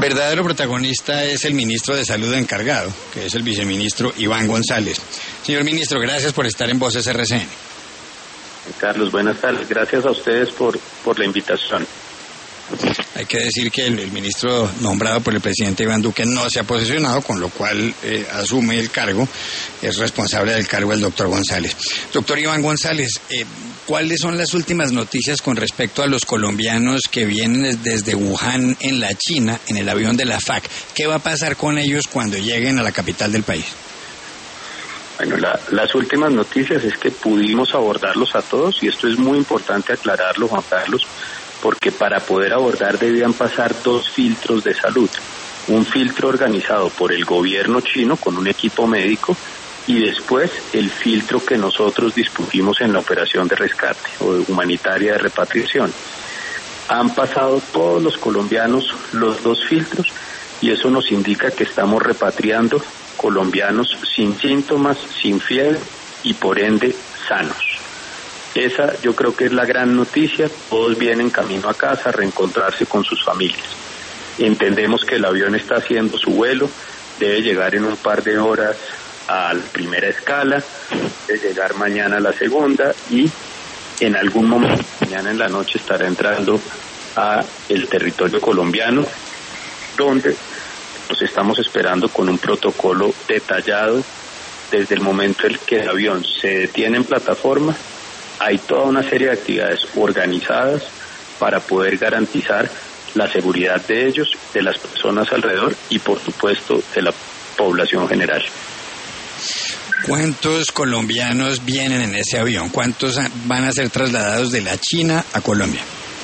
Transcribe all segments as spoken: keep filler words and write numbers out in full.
verdadero protagonista es el ministro de Salud encargado, que es el viceministro Iván González. Señor ministro, gracias por estar en Voces R C N. Carlos, buenas tardes. Gracias a ustedes por, por la invitación. Hay que decir que el, el ministro nombrado por el presidente Iván Duque no se ha posesionado, con lo cual eh, asume el cargo, es responsable del cargo el doctor González. Doctor Iván González, eh, ¿cuáles son las últimas noticias con respecto a los colombianos que vienen desde Wuhan en la China, en el avión de la F A C? ¿Qué va a pasar con ellos cuando lleguen a la capital del país? Bueno, la, las últimas noticias es que pudimos abordarlos a todos, y esto es muy importante aclararlo, Juan Carlos, porque para poder abordar debían pasar dos filtros de salud. Un filtro organizado por el gobierno chino con un equipo médico, y después el filtro que nosotros dispusimos en la operación de rescate o de humanitaria de repatriación. Han pasado todos los colombianos los dos filtros, y eso nos indica que estamos repatriando colombianos sin síntomas, sin fiebre y por ende sanos. Esa yo creo que es la gran noticia. Todos vienen camino a casa a reencontrarse con sus familias. Entendemos que el avión está haciendo su vuelo, debe llegar en un par de horas a la primera escala, debe llegar mañana a la segunda, y en algún momento, mañana en la noche, estará entrando a el territorio colombiano, donde nos estamos esperando con un protocolo detallado desde el momento en que el avión se detiene en plataforma. Hay toda una serie de actividades organizadas para poder garantizar la seguridad de ellos, de las personas alrededor y, por supuesto, de la población general. ¿Cuántos colombianos vienen en ese avión? ¿Cuántos van a ser trasladados de la China a Colombia?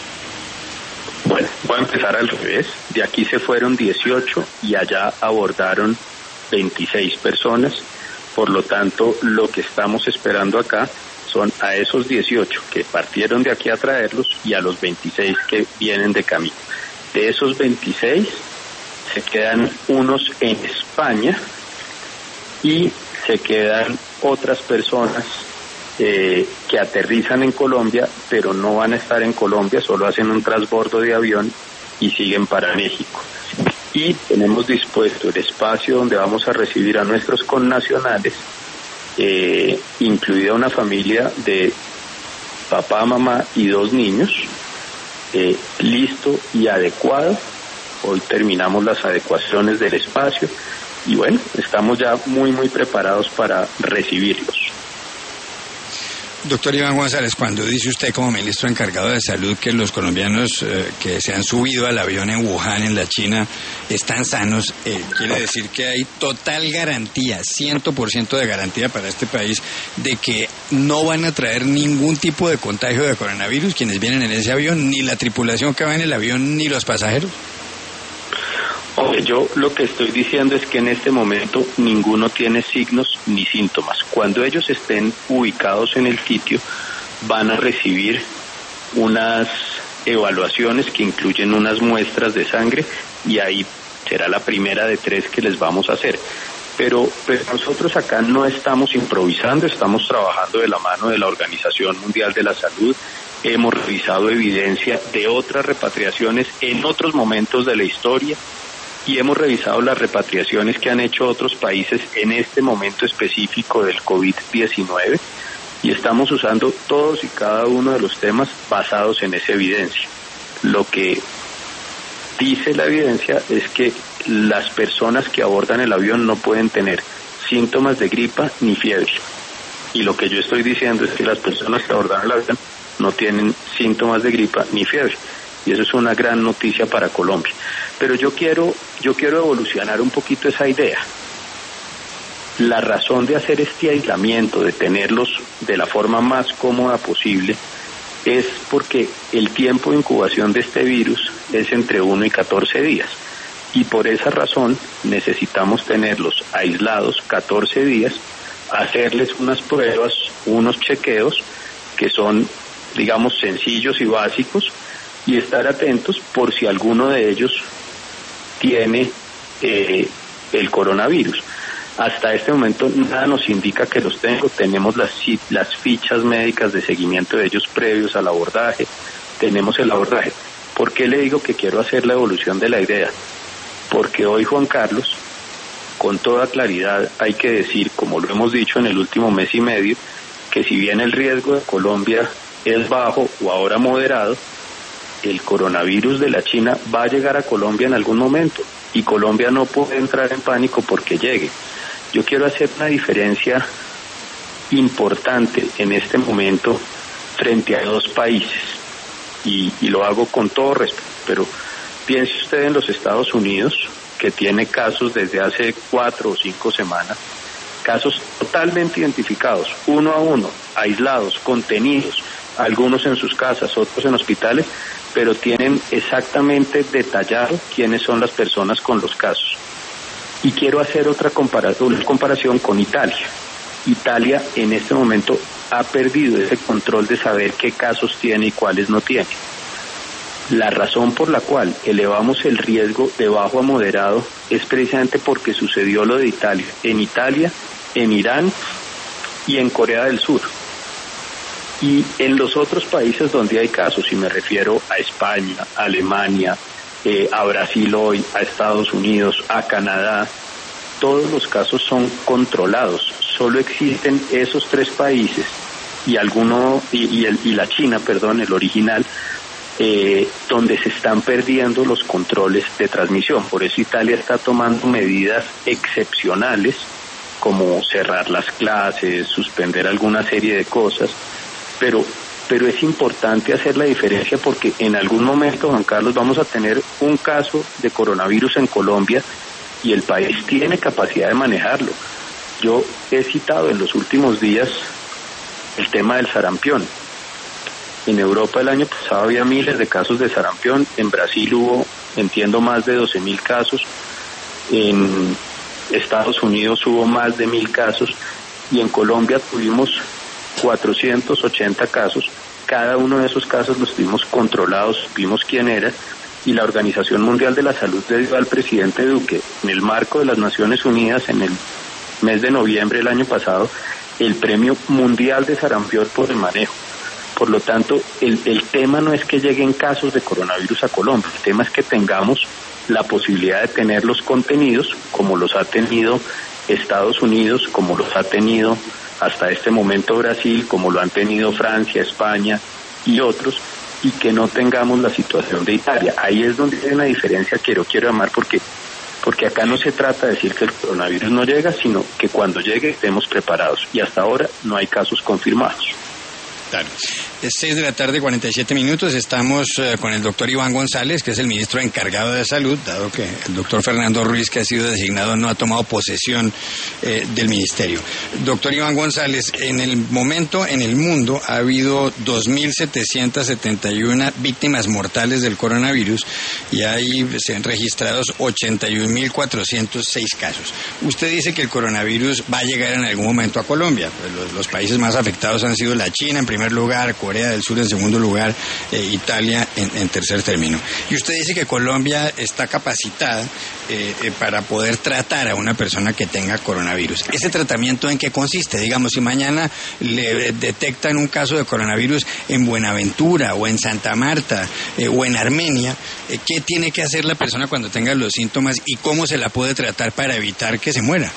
Bueno, voy a empezar al revés. De aquí se fueron dieciocho y allá abordaron veintiséis personas. Por lo tanto, lo que estamos esperando acá son a esos dieciocho que partieron de aquí a traerlos y a los veintiséis que vienen de camino. De esos veintiséis se quedan unos en España y se quedan otras personas eh, que aterrizan en Colombia, pero no van a estar en Colombia, solo hacen un transbordo de avión y siguen para México. Y tenemos dispuesto el espacio donde vamos a recibir a nuestros connacionales, Eh, incluida una familia de papá, mamá y dos niños, eh, listo y adecuado. Hoy terminamos las adecuaciones del espacio y bueno, estamos ya muy muy preparados para recibirlos. Doctor Iván González, cuando dice usted como ministro encargado de salud que los colombianos eh, que se han subido al avión en Wuhan, en la China, están sanos, eh, quiere decir que hay total garantía, cien por ciento de garantía para este país de que no van a traer ningún tipo de contagio de coronavirus quienes vienen en ese avión, ni la tripulación que va en el avión, ni los pasajeros. Oye, yo lo que estoy diciendo es que en este momento ninguno tiene signos ni síntomas. Cuando ellos estén ubicados en el sitio, van a recibir unas evaluaciones que incluyen unas muestras de sangre, y ahí será la primera de tres que les vamos a hacer. Pero pues nosotros acá no estamos improvisando, estamos trabajando de la mano de la Organización Mundial de la Salud. Hemos revisado evidencia de otras repatriaciones en otros momentos de la historia, y hemos revisado las repatriaciones que han hecho otros países en este momento específico del COVID diecinueve, y estamos usando todos y cada uno de los temas basados en esa evidencia. Lo que dice la evidencia es que las personas que abordan el avión no pueden tener síntomas de gripa ni fiebre, y lo que yo estoy diciendo es que las personas que abordan el avión no tienen síntomas de gripa ni fiebre, y eso es una gran noticia para Colombia. Pero yo quiero, yo quiero evolucionar un poquito esa idea. La razón de hacer este aislamiento, de tenerlos de la forma más cómoda posible, es porque el tiempo de incubación de este virus es entre uno y catorce días. Y por esa razón necesitamos tenerlos aislados catorce días, hacerles unas pruebas, unos chequeos que son, digamos, sencillos y básicos, y estar atentos por si alguno de ellos tiene eh, el coronavirus. Hasta este momento nada nos indica que los tengo. Tenemos las, las fichas médicas de seguimiento de ellos previos al abordaje, tenemos el abordaje. ¿Por qué le digo que quiero hacer la evolución de la idea? porque hoy, Juan Carlos, con toda claridad hay que decir, como lo hemos dicho en el último mes y medio, que si bien el riesgo de Colombia es bajo o ahora moderado, el coronavirus de la China va a llegar a Colombia en algún momento y Colombia no puede entrar en pánico porque llegue. Yo quiero hacer una diferencia importante en este momento frente a dos países y, y lo hago con todo respeto, pero piense usted en los Estados Unidos, que tiene casos desde hace cuatro o cinco semanas, casos totalmente identificados, uno a uno, aislados, contenidos, algunos en sus casas, otros en hospitales, pero tienen exactamente detallado quiénes son las personas con los casos. Y quiero hacer otra comparación, una comparación con Italia. Italia en este momento ha perdido ese control de saber qué casos tiene y cuáles no tiene. La razón por la cual elevamos el riesgo de bajo a moderado es precisamente porque sucedió lo de Italia. En Italia, en Irán y en Corea del Sur. Y en los otros países donde hay casos, y me refiero a España, a Alemania, eh, a Brasil hoy, a Estados Unidos, a Canadá, todos los casos son controlados. Solo existen esos tres países y alguno y, y, el, y la China, perdón, el original, eh, donde se están perdiendo los controles de transmisión. Por eso Italia está tomando medidas excepcionales, como cerrar las clases, suspender alguna serie de cosas, pero pero es importante hacer la diferencia porque en algún momento, Juan Carlos, vamos a tener un caso de coronavirus en Colombia y el país tiene capacidad de manejarlo. Yo he citado en los últimos días el tema del sarampión. En Europa el año pasado había miles de casos de sarampión, en Brasil hubo, entiendo, más de doce mil casos, en Estados Unidos hubo más de mil casos y en Colombia tuvimos cuatrocientos ochenta casos. Cada uno de esos casos los tuvimos controlados, vimos quién era, y la Organización Mundial de la Salud le dio al presidente Duque, en el marco de las Naciones Unidas, en el mes de noviembre del año pasado, el Premio Mundial de Sarampión por el manejo. Por lo tanto, el, el tema no es que lleguen casos de coronavirus a Colombia, el tema es que tengamos la posibilidad de tener los contenidos, como los ha tenido Estados Unidos, como los ha tenido hasta este momento Brasil, como lo han tenido Francia, España y otros, y que no tengamos la situación de Italia. Ahí es donde hay una diferencia que yo quiero llamar, porque porque acá no se trata de decir que el coronavirus no llega, sino que cuando llegue estemos preparados, y hasta ahora no hay casos confirmados. Claro. Es seis de la tarde, cuarenta y siete minutos. Estamos uh, con el doctor Iván González, que es el ministro encargado de salud, dado que el doctor Fernando Ruiz, que ha sido designado, no ha tomado posesión eh, del ministerio. Doctor Iván González, en el momento en el mundo ha habido dos mil setecientas setenta y una víctimas mortales del coronavirus y hay se han registrados ochenta y un mil cuatrocientos seis casos. Usted dice que el coronavirus va a llegar en algún momento a Colombia. Pues los, los países más afectados han sido la China en primer lugar, Corea del Sur en segundo lugar, eh, Italia en, en tercer término. Y usted dice que Colombia está capacitada eh, eh, para poder tratar a una persona que tenga coronavirus. ¿Ese tratamiento en qué consiste? Digamos, si mañana le detectan un caso de coronavirus en Buenaventura o en Santa Marta eh, o en Armenia, eh, ¿qué tiene que hacer la persona cuando tenga los síntomas y cómo se la puede tratar para evitar que se muera?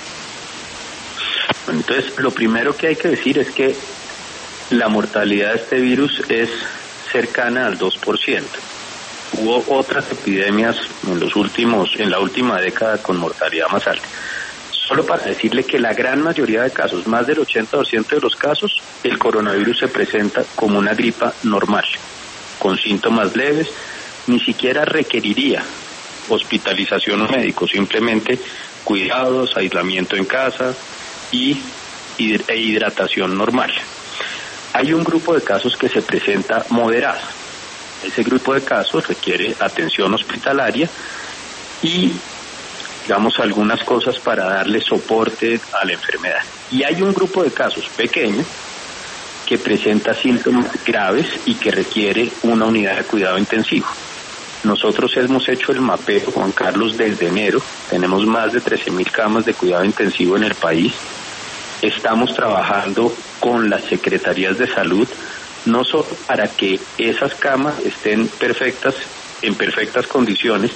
Entonces, lo primero que hay que decir es que la mortalidad de este virus es cercana al dos por ciento. Hubo otras epidemias en los últimos, en la última década con mortalidad más alta. Solo para decirle que la gran mayoría de casos, más del ochenta por ciento de los casos, el coronavirus se presenta como una gripa normal, con síntomas leves, ni siquiera requeriría hospitalización o médico, simplemente cuidados, aislamiento en casa y e hidratación normal. Hay un grupo de casos que se presenta moderado. Ese grupo de casos requiere atención hospitalaria y, digamos, algunas cosas para darle soporte a la enfermedad. Y hay un grupo de casos pequeño que presenta síntomas graves y que requiere una unidad de cuidado intensivo. Nosotros hemos hecho el mapeo, Juan Carlos, desde enero. Tenemos más de trece mil camas de cuidado intensivo en el país. Estamos trabajando con las secretarías de salud, no solo para que esas camas estén perfectas, en perfectas condiciones,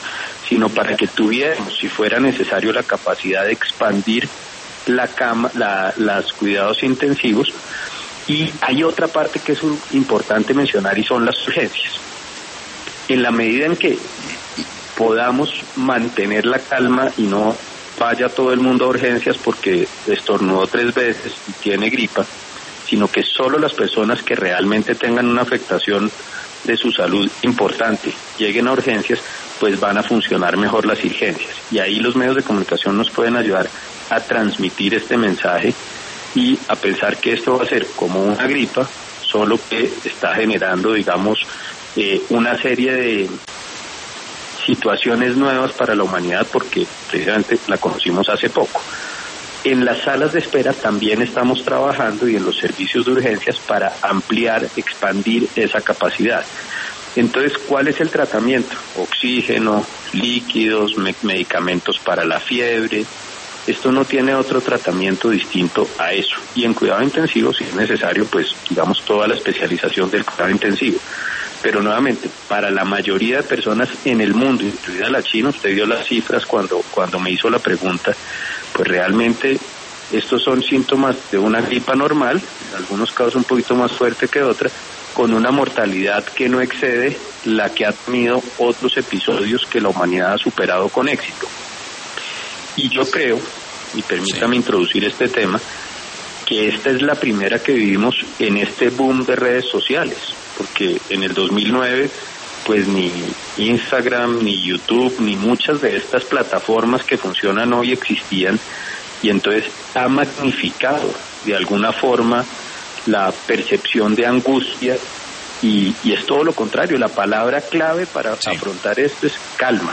sino para que tuviéramos, si fuera necesario, la capacidad de expandir la cama, la, los cuidados intensivos. Y hay otra parte que es un, importante mencionar, y son las urgencias. En la medida en que podamos mantener la calma y no vaya todo el mundo a urgencias porque estornudó tres veces y tiene gripa, sino que solo las personas que realmente tengan una afectación de su salud importante lleguen a urgencias, pues van a funcionar mejor las urgencias. Y ahí los medios de comunicación nos pueden ayudar a transmitir este mensaje y a pensar que esto va a ser como una gripa, solo que está generando, digamos, eh, una serie de situaciones nuevas para la humanidad, porque precisamente la conocimos hace poco. En las salas de espera también estamos trabajando, y en los servicios de urgencias, para ampliar, expandir esa capacidad. Entonces, ¿cuál es el tratamiento? Oxígeno, líquidos, me- medicamentos para la fiebre. Esto no tiene otro tratamiento distinto a eso. Y en cuidado intensivo, si es necesario, pues digamos toda la especialización del cuidado intensivo. Pero nuevamente, para la mayoría de personas en el mundo, incluida la China, usted dio las cifras cuando, cuando me hizo la pregunta, pues realmente estos son síntomas de una gripa normal, en algunos casos un poquito más fuerte que otra, con una mortalidad que no excede la que ha tenido otros episodios que la humanidad ha superado con éxito. Y yo creo, y permítame sí. introducir este tema, que esta es la primera que vivimos en este boom de redes sociales, porque en el dos mil nueve, pues ni Instagram, ni YouTube, ni muchas de estas plataformas que funcionan hoy existían, y entonces ha magnificado de alguna forma la percepción de angustia, y, y es todo lo contrario. La palabra clave para sí. afrontar esto es calma.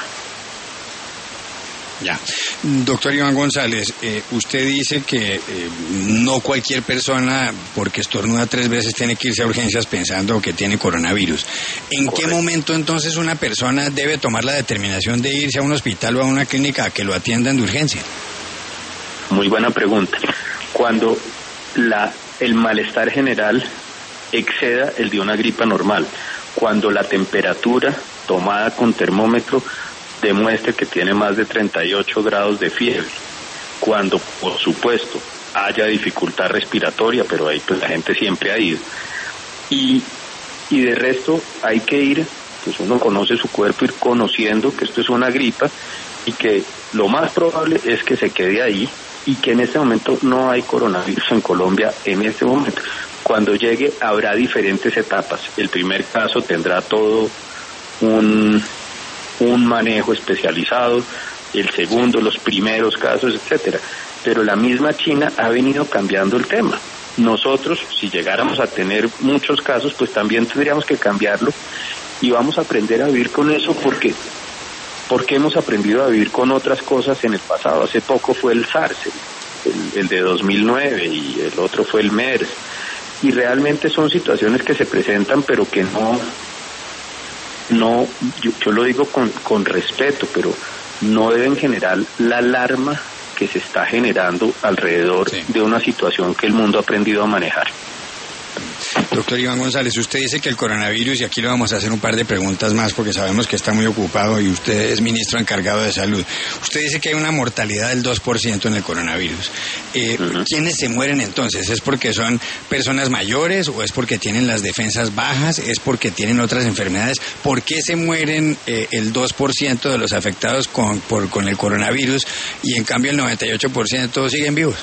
Ya. Doctor Iván González, eh, usted dice que eh, no cualquier persona, porque estornuda tres veces, tiene que irse a urgencias pensando que tiene coronavirus. ¿En Correcto. qué momento entonces una persona debe tomar la determinación de irse a un hospital o a una clínica a que lo atiendan de urgencia? Muy buena pregunta. Cuando la, el malestar general exceda el de una gripa normal, cuando la temperatura tomada con termómetro demuestre que tiene más de treinta y ocho grados de fiebre, cuando por supuesto haya dificultad respiratoria, pero ahí pues la gente siempre ha ido, y, y de resto hay que ir, pues uno conoce su cuerpo, ir conociendo que esto es una gripa y que lo más probable es que se quede ahí, y que en este momento no hay coronavirus en Colombia en este momento. Cuando llegue habrá diferentes etapas. El primer caso tendrá todo un un manejo especializado, el segundo, los primeros casos, etcétera. Pero la misma China ha venido cambiando el tema. Nosotros, si llegáramos a tener muchos casos, pues también tendríamos que cambiarlo, y vamos a aprender a vivir con eso, porque porque hemos aprendido a vivir con otras cosas en el pasado. Hace poco fue el SARS, el, el de dos mil nueve, y el otro fue el MERS, y realmente son situaciones que se presentan, pero que no No, yo, yo lo digo con, con respeto, pero no deben generar la alarma que se está generando alrededor sí. de una situación que el mundo ha aprendido a manejar. Doctor Iván González, usted dice que el coronavirus, y aquí le vamos a hacer un par de preguntas más porque sabemos que está muy ocupado y usted es ministro encargado de salud. Usted dice que hay una mortalidad del dos por ciento en el coronavirus. Eh, uh-huh. ¿Quiénes se mueren entonces? ¿Es porque son personas mayores o es porque tienen las defensas bajas? ¿Es porque tienen otras enfermedades? ¿Por qué se mueren eh, el dos por ciento de los afectados con, por, con el coronavirus y en cambio el noventa y ocho por ciento siguen vivos?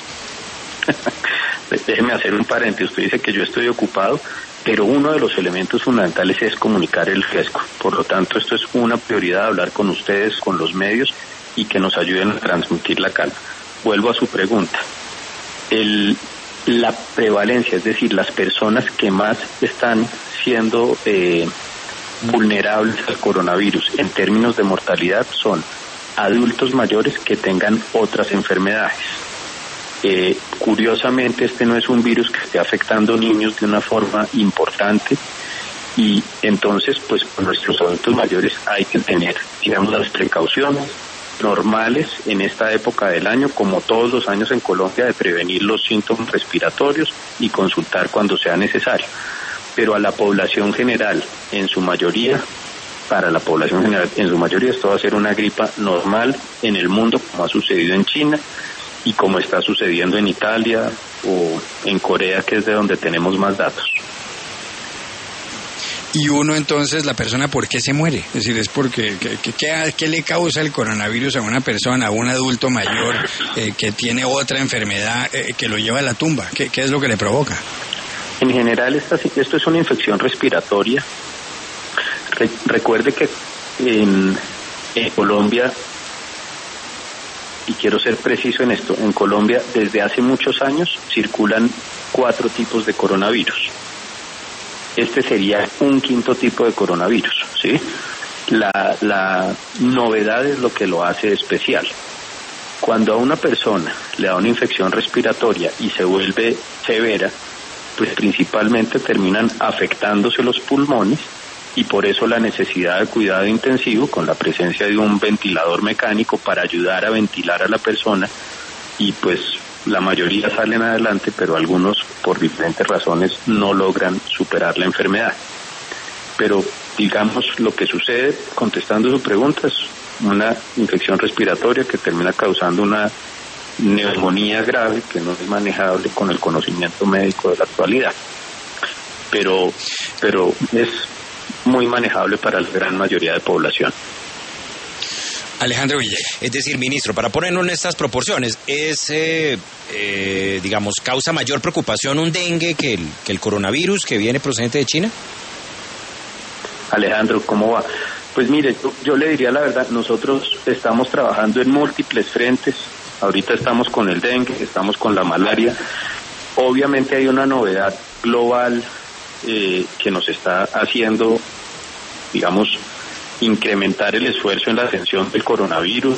Déjeme hacer un paréntesis. Usted dice que yo estoy ocupado, pero uno de los elementos fundamentales es comunicar el riesgo. Por lo tanto, esto es una prioridad, hablar con ustedes, con los medios, y que nos ayuden a transmitir la calma. Vuelvo a su pregunta. El, la prevalencia, es decir, las personas que más están siendo eh, vulnerables al coronavirus en términos de mortalidad son adultos mayores que tengan otras enfermedades. Eh, curiosamente, este no es un virus que esté afectando niños de una forma importante, y entonces, pues, con nuestros adultos mayores hay que tener, digamos, las precauciones normales en esta época del año, como todos los años en Colombia, de prevenir los síntomas respiratorios y consultar cuando sea necesario. Pero a la población general, en su mayoría, para la población general. En su mayoría esto va a ser una gripa normal en el mundo, como ha sucedido en China y como está sucediendo en Italia o en Corea, que es de donde tenemos más datos. Y uno entonces, la persona, ¿por qué se muere? Es decir, es porque, ¿qué, qué, qué le causa el coronavirus a una persona, a un adulto mayor eh, que tiene otra enfermedad eh, que lo lleva a la tumba? ¿Qué, qué es lo que le provoca? En general, esta, esto es una infección respiratoria. Re, recuerde que en, en Colombia, y quiero ser preciso en esto, en Colombia desde hace muchos años circulan cuatro tipos de coronavirus. Este sería un quinto tipo de coronavirus, ¿sí? La, la novedad es lo que lo hace especial. Cuando a una persona le da una infección respiratoria y se vuelve severa, pues principalmente terminan afectándose los pulmones y por eso la necesidad de cuidado intensivo con la presencia de un ventilador mecánico para ayudar a ventilar a la persona y pues la mayoría salen adelante, pero algunos por diferentes razones no logran superar la enfermedad. Pero digamos lo que sucede, contestando su pregunta, es una infección respiratoria que termina causando una neumonía grave que no es manejable con el conocimiento médico de la actualidad. Pero, pero es muy manejable para la gran mayoría de población. Alejandro Villegas. Es decir, ministro, para ponernos en estas proporciones, ¿es, eh, eh, digamos, causa mayor preocupación un dengue que el, que el coronavirus que viene procedente de China? Alejandro, ¿cómo va? Pues mire, yo, yo le diría la verdad, nosotros estamos trabajando en múltiples frentes. Ahorita estamos con el dengue, estamos con la malaria. Obviamente hay una novedad global eh, que nos está haciendo, digamos, incrementar el esfuerzo en la atención del coronavirus,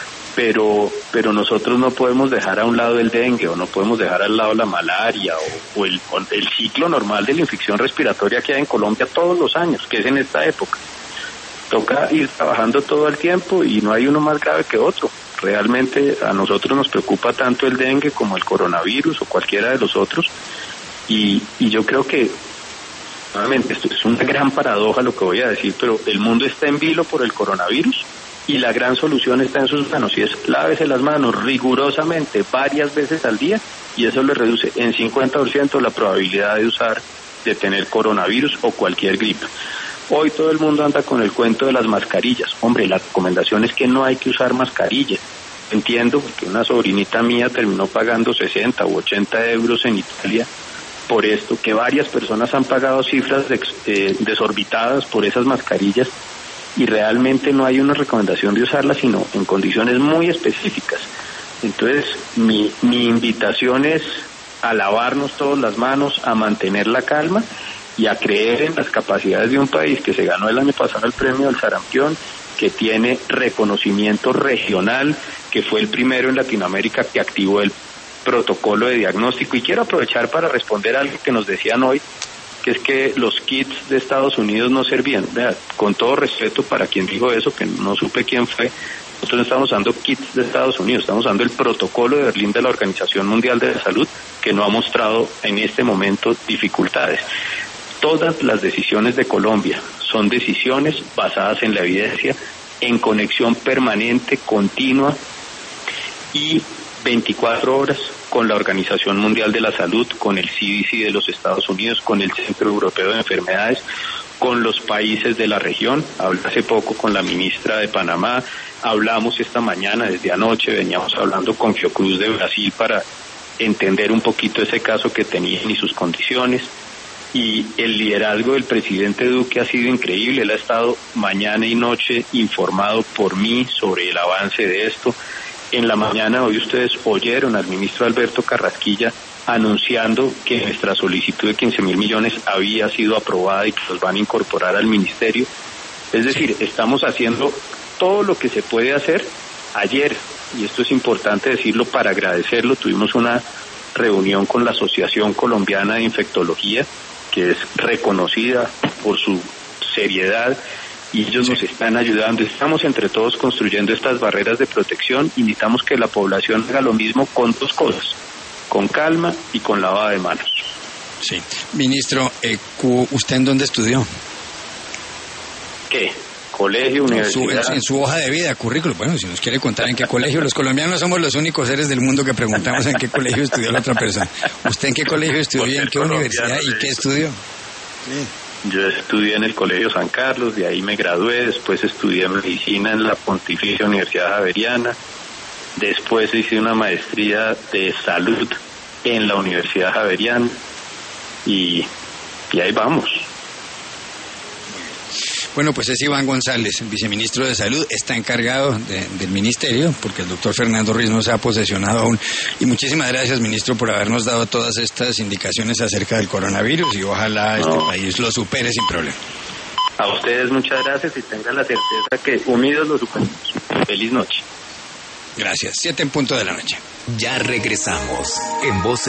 pero pero nosotros no podemos dejar a un lado el dengue o no podemos dejar al lado la malaria o, o, el, o el ciclo normal de la infección respiratoria que hay en Colombia todos los años, que es en esta época. Toca ir trabajando todo el tiempo y no hay uno más grave que otro. Realmente a nosotros nos preocupa tanto el dengue como el coronavirus o cualquiera de los otros y, y yo creo que nuevamente, esto es una gran paradoja lo que voy a decir, pero el mundo está en vilo por el coronavirus y la gran solución está en sus manos y es lávese las manos rigurosamente varias veces al día y eso le reduce en cincuenta por ciento la probabilidad de usar, de tener coronavirus o cualquier gripe. Hoy todo el mundo anda con el cuento de las mascarillas. Hombre, la recomendación es que no hay que usar mascarilla. Entiendo que una sobrinita mía terminó pagando sesenta u ochenta euros en Italia por esto, que varias personas han pagado cifras de, eh, desorbitadas por esas mascarillas y realmente no hay una recomendación de usarlas sino en condiciones muy específicas. Entonces mi, mi invitación es a lavarnos todas las manos, a mantener la calma y a creer en las capacidades de un país que se ganó el año pasado el premio del sarampión, que tiene reconocimiento regional, que fue el primero en Latinoamérica que activó el protocolo de diagnóstico. Y quiero aprovechar para responder algo que nos decían hoy, que es que los kits de Estados Unidos no servían. Vea, con todo respeto para quien dijo eso, que no supe quién fue, nosotros no estamos usando kits de Estados Unidos, estamos usando el protocolo de Berlín de la Organización Mundial de la Salud, que no ha mostrado en este momento dificultades. Todas las decisiones de Colombia son decisiones basadas en la evidencia, en conexión permanente, continua y veinticuatro horas con la Organización Mundial de la Salud, con el C D C de los Estados Unidos, con el Centro Europeo de Enfermedades, con los países de la región. Hablé hace poco con la ministra de Panamá, hablamos esta mañana, desde anoche veníamos hablando con Fiocruz de Brasil para entender un poquito ese caso que tenían y sus condiciones. Y el liderazgo del presidente Duque ha sido increíble. Él ha estado mañana y noche informado por mí sobre el avance de esto. En la mañana hoy ustedes oyeron al ministro Alberto Carrasquilla anunciando que nuestra solicitud de quince mil millones había sido aprobada y que los van a incorporar al ministerio. Es decir, estamos haciendo todo lo que se puede hacer. Ayer, y esto es importante decirlo para agradecerlo, tuvimos una reunión con la Asociación Colombiana de Infectología, que es reconocida por su seriedad, y ellos sí nos están ayudando. Estamos entre todos construyendo estas barreras de protección y necesitamos que la población haga lo mismo con dos cosas, con calma y con lavado de manos. Sí. Ministro, eh, ¿usted en dónde estudió? ¿Qué? colegio, universidad. Su, en su hoja de vida, currículum. Bueno, si nos quiere contar en qué colegio. Los colombianos somos los únicos seres del mundo que preguntamos en qué colegio estudió la otra persona. ¿Usted en qué colegio estudió, en qué universidad y qué estudió? Sí. Yo estudié en el Colegio San Carlos, de ahí me gradué, después estudié medicina en la Pontificia Universidad Javeriana, después hice una maestría de salud en la Universidad Javeriana y, y ahí vamos. Bueno, pues es Iván González, el viceministro de Salud, está encargado de, del ministerio, porque el doctor Fernando Ruiz no se ha posesionado aún. Y muchísimas gracias, ministro, por habernos dado todas estas indicaciones acerca del coronavirus y ojalá no. este país lo supere sin problema. A ustedes muchas gracias y tengan la certeza que unidos lo superamos. Feliz noche. Gracias. Siete en punto de la noche. Ya regresamos en Voz